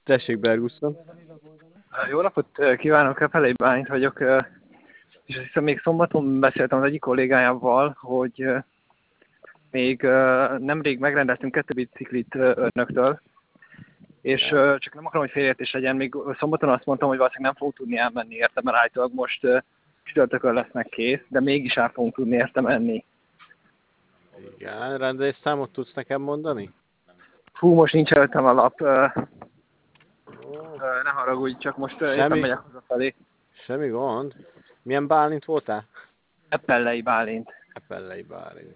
Tessék, Bergusson. Jó napot kívánok, Felei Bálint vagyok. És azt hiszem még szombaton beszéltem az egyik kollégájával, hogy még nemrég megrendeltünk 2 biciklit önöktől, és csak nem akarom, hogy félreértés legyen. Még szombaton azt mondtam, hogy valószínűleg nem fogunk tudni elmenni érte, mert állítólag most csütörtökön lesznek kész, de mégis el fogunk tudni érte menni. Igen, rendelésszámot tudsz nekem mondani? Hú, most nincs előttem a lap. Ne haragudj, csak most éppen megyek hazafelé. Semmi gond. Milyen Bálint voltál? Epellei Bálint. Epellei Bálint.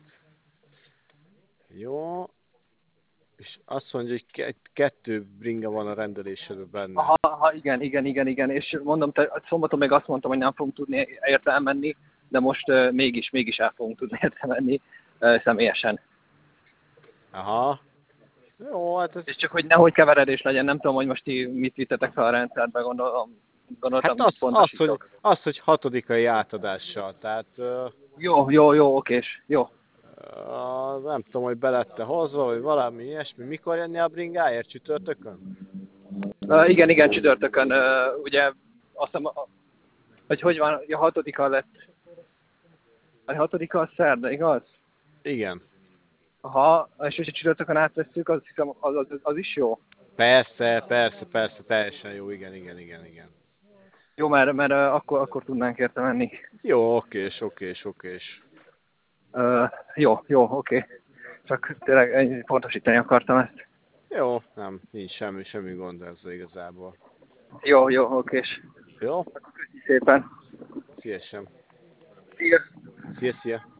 Jó. És azt mondja, hogy 2 bringa van a rendelésedben benne. Igen. És mondom, szombaton még azt mondtam, hogy nem fogunk tudni érte elmenni, de most mégis el fogunk tudni érte menni személyesen. Aha. Jó, hát ez... És csak hogy nehogy keveredés legyen, nem tudom, hogy most ti mit vittetek fel a rendszerbe, gondoltam, hát az, hogy 6-ai átadással, tehát... Jó, okés, jó. Nem tudom, hogy belette hozva, vagy valami ilyesmi. Mikor jönni a bringáért? Csütörtökön? Igen, csütörtökön. Ugye azt hiszem, hogy van, a 6-a lett. A 6-a a szerda, igaz? Igen. Aha, és hogyha csütörtökön átvesszük, azt hiszem, az is jó. Persze, teljesen jó, igen. Jó, mert akkor tudnánk érte menni. Jó, okés. Jó, oké. Csak tényleg pontosítani akartam ezt. Jó, nem, nincs semmi gond ezzel igazából. Jó, okés. Jó? Köszönjük szépen. Szívesen. Szia. Szia.